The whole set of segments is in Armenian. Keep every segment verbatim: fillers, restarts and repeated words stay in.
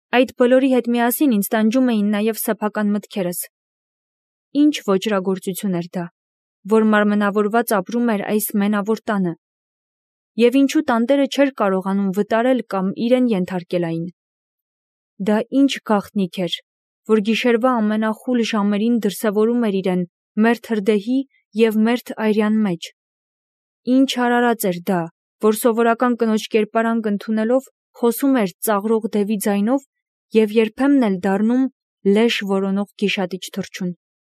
Այդ բոլորի հետ միասին ինձ տանջում էին նաև սեփական մտքերս։ Ինչ ոճրագործություն էր դա, որ մարմնավորված ապրում էր այս մենավոր տանը, և ինչու տանտերը չէր կարողանում վտարել կամ իրեն ենթարկել այն։ Դա ինչ գաղտնիք էր, որ գիշերվա ամենախուլ ժամերին դրսևորում էր իրեն մերթ հրդեհի և մերթ այրյան մեջ։ Ինչ արարած էր դա, որ սովորական կնոջ կերպարանք ընդունելով խոսում էր ծաղրող դևի ձայնով և երբեմն էլ դառնում լեշ որոնող գիշատիչ թռչուն։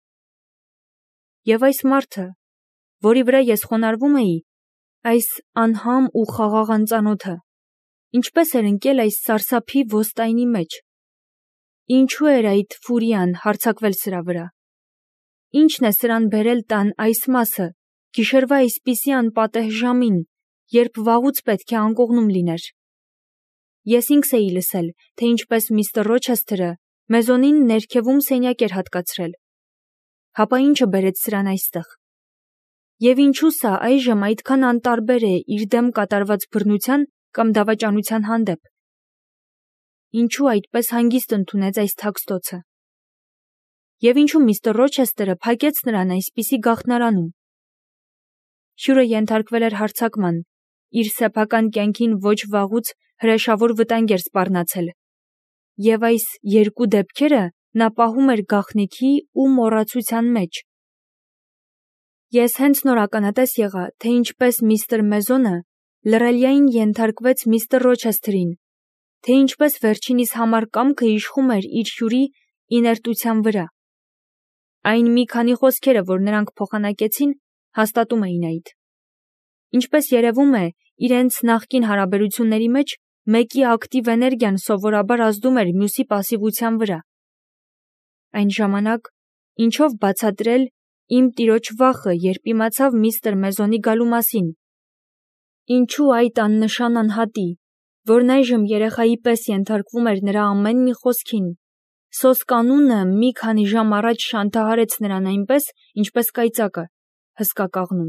Եվ այս մարդը, որի վրա ես խոնարհվում էի, այս անհամ ու խաղաղ անծանոթը, ինչպես էր ընկել այս սարսափի ոստայնի մեջ։ Ինչու էր այդ ֆուրիան հարձակվել սրա վրա։ Ինչն է սրան բերել տան այս մասը, գիշերվա այսպիսի անպատեհ ժամին, երբ վաղուց պետք է անկողնում լիներ։ Ես ինքս էի լսել, թե ինչպես միստր Ռոչեսթերը մեզոնին ներքևում սենյակ էր հատկացրել։ Հապա ինչը բերեց սրան այստեղ։ Եվ ինչու սա այժմ այդքան անտարբեր է իր դեմ կատարված բռնության կամ դավաճանության հանդեպ։ Ինչու այդպես հանգիստ ընդունեց այս թաքստոցը։ Եվ ինչու միստր Ռոչեսթերը փակեց նրան այսպիսի գաղտնարանում։ Հյուրը ենթարկվել էր հարձակման, իր սեփական կյանքին ոչ վաղուց հրեշավոր վտանգ էր սպառնացել, և այս երկու դեպքերը նա պահում էր գաղտնիքի ու մոռացության մեջ։ Ես հենց նոր ականատես եղա, թե ինչպես միստր Մեզոնը լռելիային ենթարկվեց միստր Ռոչեսթերին, թե ինչպես վերջինիս համար կամքը իշխում էր իր հյուրի իներտության վրա։ Այն մի քանի խոսքերը, որ նրանք փոխանակեցին, հաստատում էին այդ։ Ինչպես երևում է, իրենց նախկին հարաբերությունների մեջ մեկի ակտիվ էներգիան սովորաբար ազդում էր մյուսի պասիվության վրա։ Այն ժամանակ, ինչով բացատրել իմ տիրոջ վախը, երբ իմացավ միստր Մեզոնի գալու մասին։ Ինչու այդ աննշան անհատի, որն այժմ երեխայի պես ենթարկվում էր նրա ամեն մի խոսքին, սոսկանունը մի քանի ժամ առաջ շանթահարեց նրան այնպես, ինչպես կայծակը, հսկա կաղնում։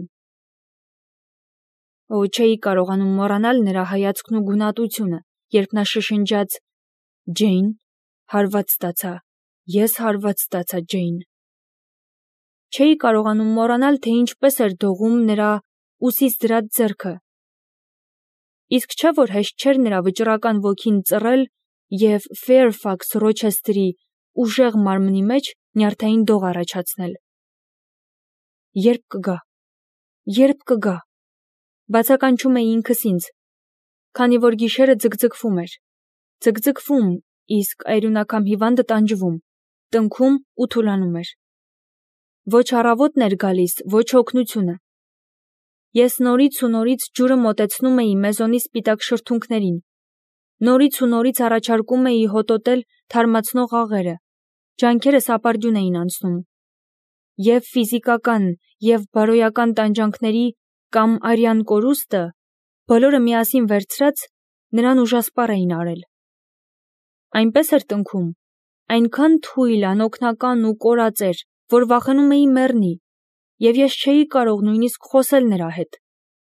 Օ, չէի կարողանում մոռանալ նրա հայացքն ու գունատությունը, երբ նա շշնջաց. «Ջեյն, հարված ստացա, ես հարված ստացա, Ջեյն»։ Չէի կարողանում մոռանալ, թե ինչպես էր դողում նրա ուսից դրած ձեռքը։ Իսկ չէ՞ որ հեշտ չէր նրա վճռական ոգին ծռել և Ֆեյրֆաքս Ռոչեսթերի ուժեղ մարմնի մեջ նյարդային դող առաջացնել։ Երբ կգա, երբ կգա, բացականչում էի ինքս ինձ, քանի որ գիշերը ձգձգվում էր, ձգձգվում, իսկ այրունակամ հիվանդը տանջվում, տնքում ու թուլանում էր։ Ոչ առավոտն էր գալիս, ոչ օգնությունը։ Ես նորից ու նորից ջուրը մոտեցնում էի Մեզոնի սպիտակ շրթունքներին, նորից ու նորից առաջարկում էի հոտոտել թարմացնող աղերը, ջանքերս ապարդյուն էին անցնում։ Եվ ֆիզիկական, և բարոյական տանջանքների կամ արյան կորուստը, բոլորը միասին վերցրած, նրան ուժասպառ էին արել։ Այնպես էր տնքում, այնքան թույլ, անօգնական ու կորած էր, որ վախենում էի մեռնի, և ես չէի կարող նույնիսկ խոսել նրա հետ։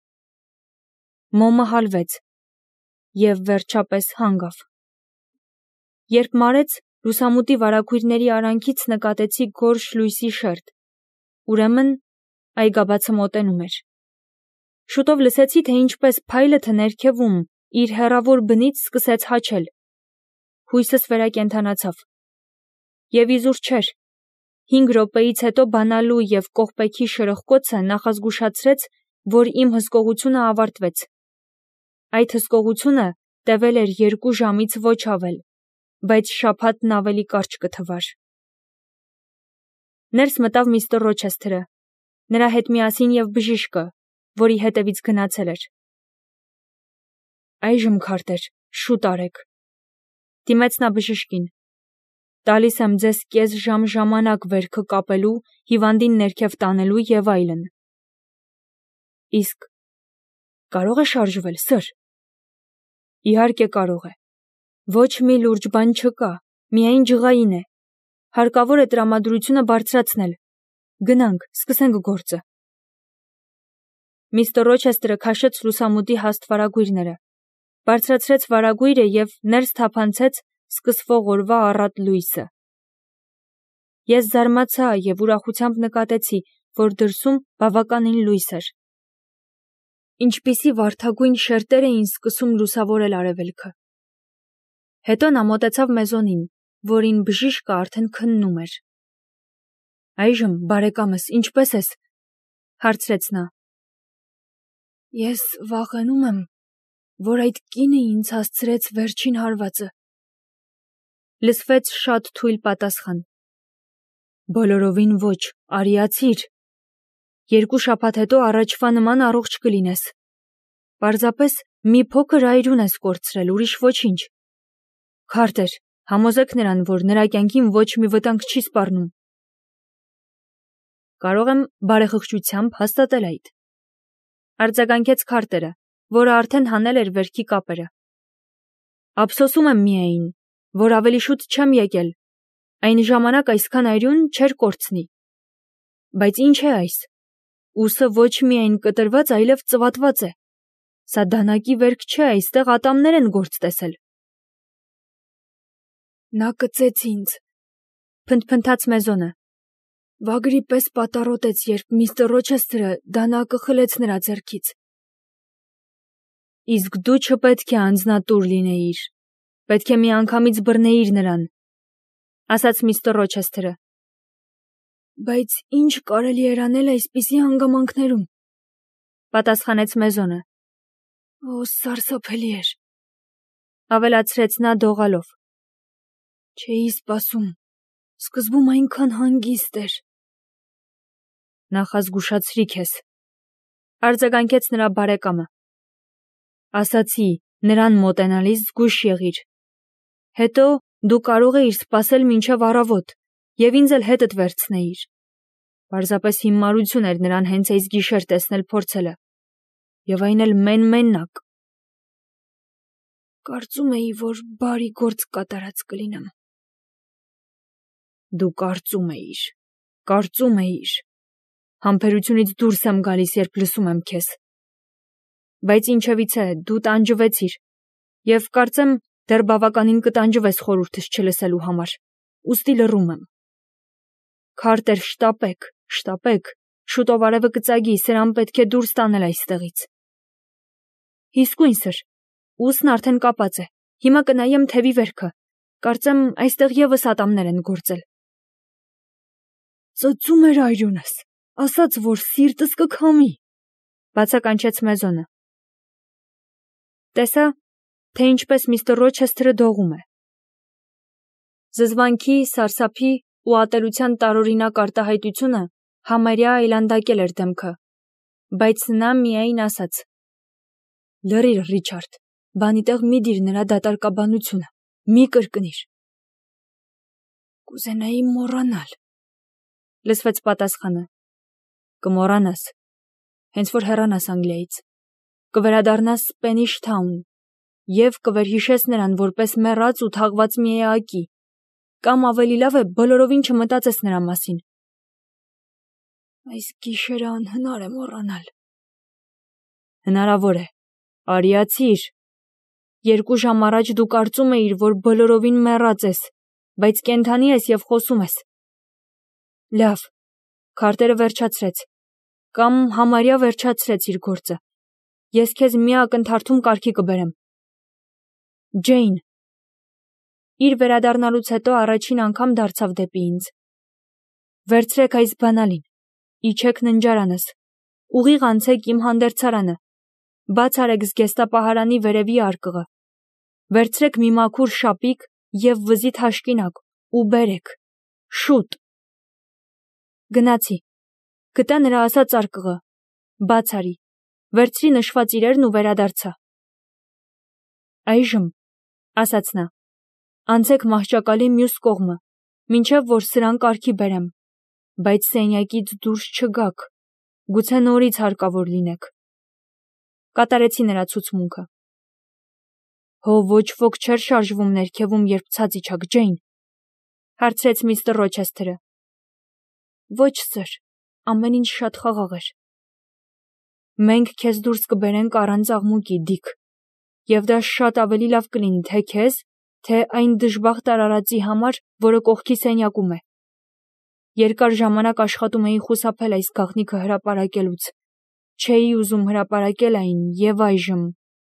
Մոմը հալվեց և վերջապես հանգավ։ Երբ մարեց, լուսամուտի վարագույրների արանքից նկատեցի գորշ լույսի շերտ, ուրեմն այգաբացը մոտենում էր։ Շուտով լսեցի, թե ինչպես փայլըթը ներքևում իր հեռավոր բնից սկսեց հաչել։ Հույսս վերակենդանացավ։ Եվ իզուր չէր։ Հինգ րոպեից հետո բանալու և կողպեքի շրխկոցը նախազգուշացրեց, որ իմ հսկողությունը ավարտվեց։ Այդ հսկողությունը տևել էր երկու ժամից ոչ ավել, բայց շաբաթն ավելի կարճ կթվար։ Ներս մտավ միստր Ռոչեսթերը, նրա հետ միասին և բժիշկը, որի հետևից գնացել էր։ Այժմ, Քարտեր, շուտ արեք, դիմեց նա բժշկին։ Տալիս եմ ձեզ կես ժամ ժամանակ վերքը կապելու, հիվանդին ներքև տանելու և այլն։ Իսկ կարո՞ղ է շարժվել, սըր։ Իհարկե կարող է։ Ոչ մի լուրջ բան չկա, միայն ջղային է։ Հարկավոր է տրամադրությունը բարձրացնել։ Գնանք, սկսենք գործը։ Միստր Ռոչեսթերը քաշեց լուսամուտի հաստ վարագույրները, բարձրացրեց վարագույրը և ներս թափանցեց սկսվող օրվա առատ լույսը։ Ես զարմացա և ուրախությամբ նկատեցի, որ դրսում բավականին լույս էր։ Ինչպիսի վարդագույն շերտեր էին սկսում լուսավորել արևելքը։ Հետո նա մոտեցավ մեզոնին, որին բժիշկը արդեն քննում էր։ «Այժմ, բարեկամս, ինչպե՞ս ես», հարցրեց նա։ «Ես վախենում եմ, որ այդ կինը ինձ հասցրեց վերջին հարվածը», լսվեց շատ թույլ պատասխան։ «Բոլորովին ոչ, արիացիր։ Երկու շաբաթ հետո առաջվա նման առողջ կլինես։ Պարզապես մի փոքր այրուն ես կորցրել, ուրիշ ոչինչ։ Քարտեր, համոզեք նրան, որ նրա կյանքին ոչ մի վտանգ չի սպառնում»։ Կարող եմ բարեխղճությամբ հաստատել այդ, արձագանքեց Քարտերը, որը արդեն հանել էր վերքի կապերը։ Ափսոսում եմ միայն, որ ավելի շուտ չեմ եկել, այն ժամանակ այսքան այրուն չէր կորցնի։ Բայց ինչ է այս։ Ուսը ոչ միայն կտրված, այլև ծվատված է։ Սա դանակի վերք չէ, այստեղ ատամներ են գործ տեսել։ Նա կծեց ինձ, փնթփնթաց Մեզոնը։ Վագրի պես պատառոտեց, երբ միստր Ռոչեսթերը դանակը խլեց նրա ձեռքից։ Իսկ դու չպետք է անձնատուր լինեիր, պետք է միանգամից բռնեիր նրան, ասաց միստր Ռոչեսթերը։ Բայց ինչ կարելի էր անել այսպիսի հանգամանքներում, պատասխանեց Մեզոնը։ Օ, սարսափելի էր, ավելացրեց նա դողալով։ Չէի սպասում, սկզբում այնքան հանգիստ էր։ Նախազգուշացրի քեզ, արձագանքեց նրա բարեկամը։ Ասացի, նրան մոտենալիս զգույշ եղիր։ Հետո դու կարող էիր սպասել մինչև առավոտ և ինձ էլ հետդ վերցնեիր։ Պարզապես հիմարություն էր նրան հենց այս գիշեր տեսնել փորձելը, և այն էլ մեն-մենակ։ Կարծում էի, որ բարի գործ կատարած կլինեմ։ Դու կարծում էիր, կարծում էիր։ Համբերությունից դուրս եմ գալիս, երբ լսում եմ քեզ։ Բայց ինչևիցե, դու տանջվեցիր, և կարծեմ դեռ բավականին կտանջվես խորհուրդս չլսելու համար, ուստի լռում եմ։ Քարտեր, շտապեք, շտապեք, շուտով արևը կծագի, սրան պետք է դուրս տանել այստեղից։ Իսկույն սըր, ուսն արդեն կապած է, հիմա կնայեմ թևի վերքը, կարծեմ այստեղ ևս ատամներ են գործել։ Ծծում էր այրունս, ասաց, որ սիրտս կքամի, բացականչեց Մեզոնը։ Տեսա, թե ինչպես միստր Ռոչեսթերը դողում է։ Զզվանքի, սարսափի ու ատելության տարօրինակ արտահայտությունը համարյա այլանդակել էր դեմքը, բայց նա միայն ասաց. Լռիր, Ռիչարդ, բանի տեղ մի դիր նրա դատարկաբանությունը, մի կրկնիր։ Կուզենայի մոռանալ, լսվեց պատասխանը։ Կմոռանաս, հենց որ հեռանաս Անգլիայից, կվերադառնաս Սպենիշ Թաուն և կվերհիշես նրան որպես մեռած ու թաղված մի էակի, կամ ավելի լավ է բոլորովին չմտածես նրա մասին։ Այս գիշերը անհնար է մոռանալ։ Հնարավոր է, արիացիր։ Երկու ժամ առաջ դու կարծում էիր, որ բոլորովին մեռած ես, բայց կենդանի ես և խոսում ես։ Լավ, Քարտերը վերջացրեց, կամ համարյա վերջացրեց իր գործը։ Ես քեզ մի ակնթարթում կարգի կբերեմ։ Ջեյն։ Իր վերադառնալուց հետո առաջին անգամ դարձավ դեպի ինձ։ Վերցրեք այս բանալին, իջեք ննջարանս, ուղիղ անցեք իմ հանդերձարանը, բաց արեք զգեստապահարանի վերևի արկղը, վերցրեք մի մաքուր շապիկ և վզի թաշկինակ ու բերեք, շուտ։ Գնացի, գտա նրա ասած արկղը, բաց արի, վերցրի նշված իրերն ու վերադարձա։ Այժմ, ասաց նա, անցեք մահճակալի մյուս կողմը, մինչև որ սրան կարգի բերեմ, բայց սենյակից դուրս չգաք, գուցե նորից հարկավոր լինեք։ Կատարեցի նրա ցուցմունքը։ Հո ոչ ոք չէր շարժվում ներքևում, երբ ցած իջաք, Ջեյն, հարցրեց միստր Ռոչեսթերը։ Ոչ, սըր, ամեն ինչ շատ խաղաղ էր։ Մենք քեզ դուրս կբերենք առանց աղմուկի, Դիք, և դա շատ ավելի լավ կլինի թե քեզ, թե այն դժբախտ արարածի համար, որը կողքի սենյակում է։ Երկար ժամանակ աշխատում էի խուսափել այս գաղտնիքը հրապարակելուց։ Չէի ուզում հրապարակել այն եւ այժմ։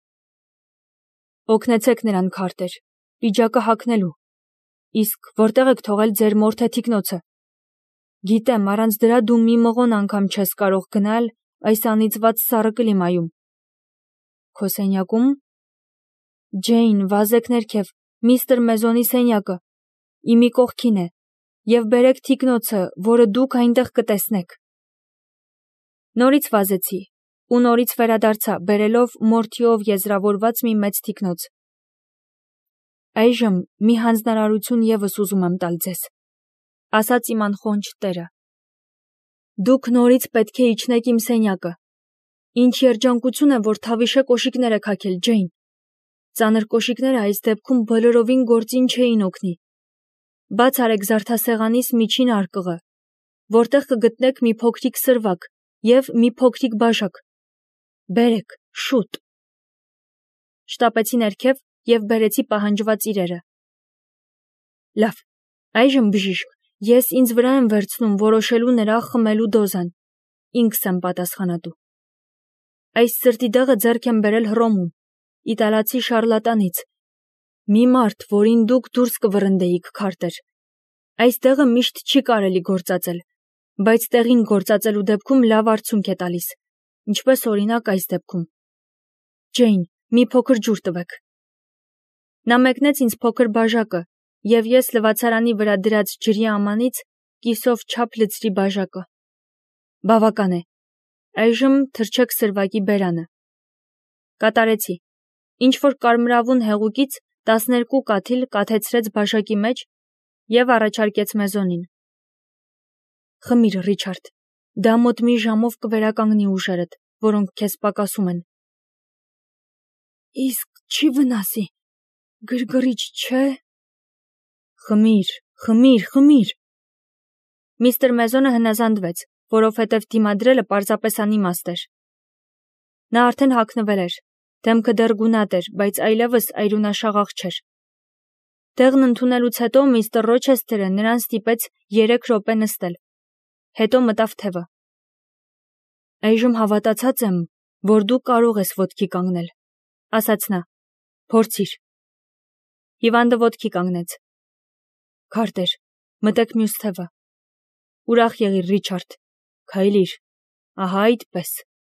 Օգնեցեք նրան, Քարտեր, պիջակը հագնելու։ Իսկ որտեղ եք թողել ձեր մորթե թիկնոցը։ Գիտեմ, առանց դրա դու մի մղոն անգամ չես կարող գնալ այս անիծված սառը կլիմայում։ Քո սենյակում։ Ջեյն, վազեք ներքև, միստր Մեզոնի սենյակը, իմի կողքին է, եւ բերեք թիկնոցը, որը դուք այնտեղ կտեսնեք։ Նորից վազեցի, ու նորից վերադարձա, բերելով մորթիով եզրավորված մի մեծ թիկնոց։ Այժմ մի հանձնարարություն եւս ուզում եմ տալ ձեզ, ասաց իմ անխոնջ տերը։ Դուք նորից պետք է իջնեք իմ սենյակը։ Ինչ երջանկություն է, որ թավիշե կոշիկներ եք հագել, Ջեյն։ Ծանր կոշիկները այս դեպքում բոլորովին գործին չէին օգնի։ Բաց արեք զարդասեղանիս միջին արկղը, որտեղ կգտնեք մի փոքրիկ սրվակ եւ մի փոքրիկ բաժակ։ Բերեք, շուտ։ Շտապեցի ներքև եւ բերեցի պահանջված իրերը։ Լավ, այժմ բժիշկ, ես ինձ վրա եմ վերցնում որոշելու նրա խմելու դոզան։ Ինքս եմ պատասխանատու։ Այս սրտի դեղը ձեռք եմ բերել Հռոմում, իտալացի շարլատանից։ Մի մարդ, որին դուք դուրս կվռնդեիք, Քարտեր։ Այս դեղը միշտ չի կարելի գործածել, բայց տեղին գործածելու դեպքում լավ արդյունք է տալիս, ինչպես օրինակ այս դեպքում։ Ջեյն, մի փոքր ջուր տվեք։ Նա մեկնեց ինձ փոքր բաժակը, եւ ես լվացարանի վրա դրած ջրի ամանից կիսով չափ լցրի բաժակը։ Բավական է։ Այժմ թրջեք սրվակի բերանը։ Կատարեցի։ Ինչ որ կարմրավուն հեղուկից տասներկու կաթիլ կաթեցրեց բաժակի մեջ եւ առաջարկեց Մեզոնին։ Խմիր, Ռիչարդ, դա մոտ մի ժամով կվերականգնի ուժերդ, որոնք քեզ պակասում են։ Իսկ չի վնասի, գրգռիչ չէ։ Խմիր, խմիր, խմիր։ Միստր Մեզոնը հնազանդվեց, որովհետև դիմադրելը պարզապես անիմաստ էր։ Նա արդեն հագնվել էր, դեմքը դեռ գունատ էր, բայց այլևս այրունաշաղախ չէր։ Տեղն ընդունելուց հետո միստր Ռոչեսթերը նրան ստիպեց երեք րոպե նստել։ Հետո մտավ թևը։ Այժմ հավատացած եմ, որ դու կարող ես ոտքի կանգնել, ասաց նա։ Փորձիր։ Հիվանդը ոտքի կանգնեց։ Քարտեր, մտեք մյուս թևը։ Ուրախ եղիր, Ռիչարդ, քայլիր, ահա այդպես։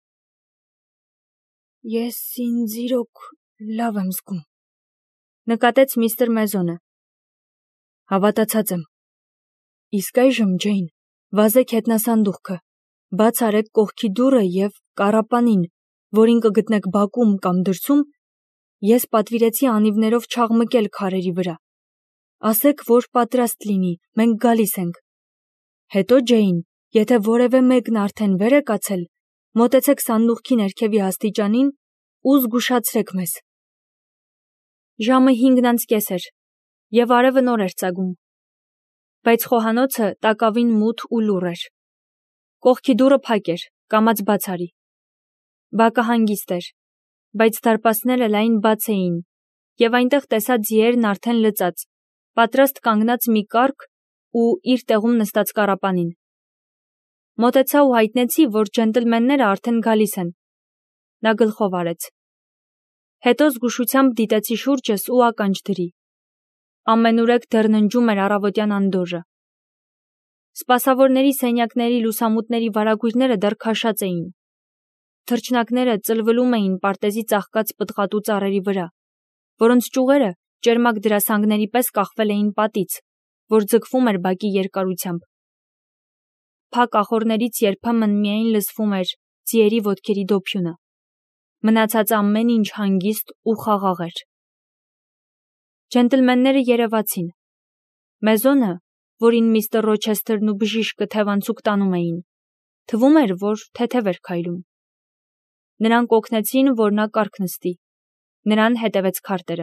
Ես ինձ իրոք լավ եմ զգում, նկատեց միստր Մեզոնը։ Հավատացած եմ։ Իսկ այժմ, Ջեյն, վազեք հետնասանդուղքը, բաց արեք կողքի դուռը եւ կառապանին, որին կգտնեք բակում կամ դրսում, ես պատվիրեցի անիվներով չաղմկել քարերի վրա։ Ասեք, որ պատրաստ լինի, մենք գալիս ենք։ Հետո, Ջեյն, եթե որևէ մեկն արդեն վեր է կացել, մոտեցեք սանդուղքի ներքևի աստիճանին ու զգուշացրեք մեզ։ Ժամը հինգն անց կես էր, եւ արևը նոր էր ծագում, բայց խոհանոցը տակավին մութ ու լուռ էր։ Կողքի դուռը փակ էր, կամաց բաց արի։ Բակը հանգիստ էր, բայց դարպասները լայն բաց էին, եւ այնտեղ տեսա ձիերն արդեն լծած, պատրաստ կանգնած մի կառք ու իր տեղում նստած կառապանին։ Մոտեցա ու հայտնեցի, որ ջենտլմենները արդեն գալիս են։ Նա գլխով արեց։ Հետո զգուշությամբ դիտեցի շուրջս ու ականջ դրի։ Ամենուրեք դեռ ննջում էր առավոտյան անդորրը։ Սպասավորների սենյակների լուսամուտների վարագույրները դեռ քաշած էին։ Թռչնակները ծլվլում էին պարտեզի ծաղկած պտղատու ծառերի վրա, որոնց ճյուղերը ճերմակ դրասանգների պես կախվել էին պատից, որ ձգվում էր բակի երկարությամբ։ Փակ ախոռներից երբեմն միայն լսվում էր ձիերի ոտքերի դոփյունը։ Մնացած ամեն ինչ հանգիստ ու խաղաղ էր։ Ջենտլմենները երևացին։ Մեզոնը, որին միստր Ռոչեսթերն ու բժիշկը թևանցուկ տանում էին, թվում էր, որ թեթև էր քայլում։ Նրանք օգնեցին, որ նա կառք նստի։ Նրան հետևեց Քարտերը։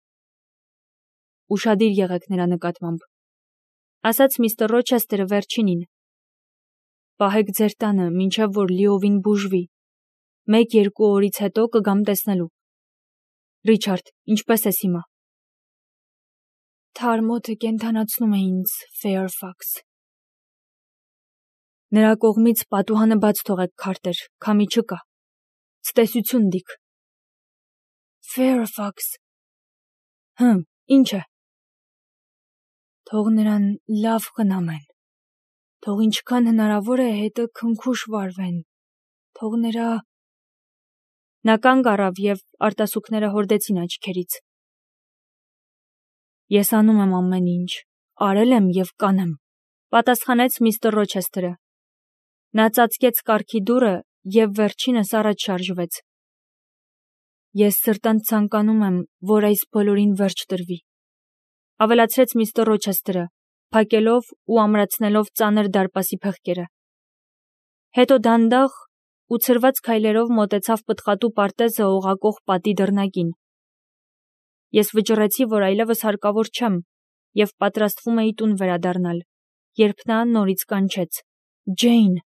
Ուշադիր եղեք նրա նկատմամբ, ասաց միստր Ռոչեսթերը վերջինին։ Պահեք ձեր տանը, մինչև որ լիովին բուժվի։ Մեկ-երկու օրից հետո կգամ տեսնելու։ Ռիչարդ, ինչպես ես հիմա։ թարմոթը կենթանացնում է ինձ, Fairfax։ Նրա կողմից պատուհանը բաց թողեք, Քարտեր, քամի չկա։ Ցտեսություն, Դիք։ Fairfax։ Հմ, ինչ է։ Թող նրան լավ խնամեն։ Թող ինչքան հնարավոր է հետը քնքուշ վարվեն։ Թող նրա… Նա կանգ առավ և արտասուքները հորդեցին աչքերից։ Ես անում եմ ամեն ինչ, արել եմ և կանեմ, պատասխանեց միստր Ռոչեսթերը։ Նա ծածկեց կառքի դուռը և վերջինս առաջ շարժվեց։ Ես սրտանց ցանկանում եմ, որ այս բոլորին վերջ տրվի, ավելացրեց միստր Ռոչեսթերը, փակելով ու ամրացնելով ծանր դարպասի փեղկերը։ Հետո դանդաղ ու ցրված քայլերով մոտեցավ պտղատու պարտեզը օղակող պատի դռնակին։ Ես վճռեցի, որ այլևս հարկավոր չեմ, և պատրաստվում էի տուն վերադառնալ, երբ նա նորից կանչեց. «Ջեյն»։